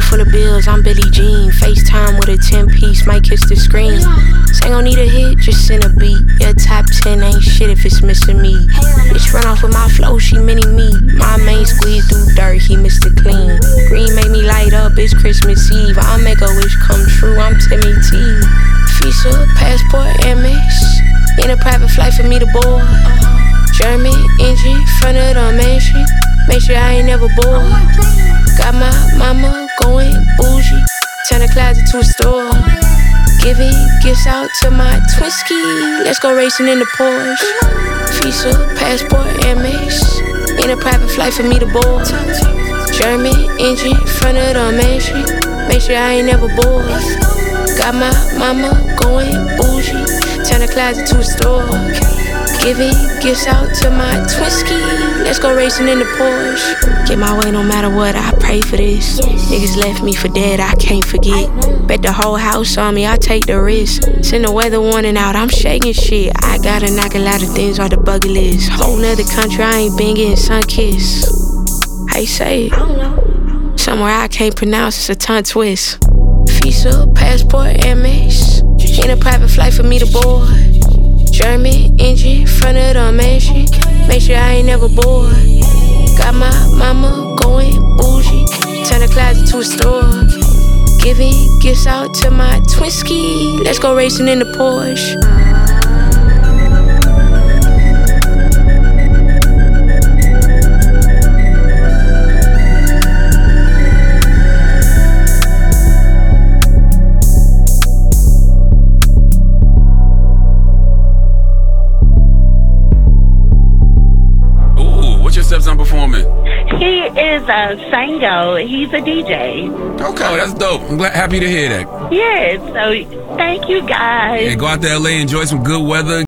full of bills, I'm Billie Jean. FaceTime with a 10-piece, might kiss the screen. Say gon' need a hit, just send a beat. Yeah, top 10 ain't shit if it's missing me. Bitch run off with my flow, she mini me. My main squeeze through dirt, he Mr. Clean. Green make me light up, it's Christmas Eve. I'll make a wish come true, I'm Timmy T. Visa, passport, Amex. In a private flight for me to board. German engine, front of the mansion. Make sure I ain't never bored. Got my mama going bougie. Turn the closet to a store. Giving gifts out to my Twinsky. Let's go racing in the Porsche. Visa, passport, Amex. In a private flight for me to board. German engine, front of the mansion. Make sure I ain't never bored. Got my mama going bougie. Turn the closet to a store. Giving gifts out to my Twinsky. Let's go racing in the Porsche. Get my way no matter what, I pray for this. Niggas left me for dead, I can't forget. Bet the whole house on me, I take the risk. Send the weather warning out, I'm shaking shit. I gotta knock a lot of things off the bucket list. Whole nother country, I ain't been getting sun-kissed. How you say it? Somewhere I can't pronounce, it's a tongue twist. Visa, passport, Amex. In a private flight for me to board. German engine, front of the mansion. Make sure I ain't never bored. Got my mama going bougie. Turn the closet to a store. Giving gifts out to my Twinsky. Let's go racing in the Porsche. I'm performing. He is a Sango. He's a DJ. Okay, that's dope. I'm happy to hear that. Yes, so thank you guys. Hey, go out to LA, enjoy some good weather.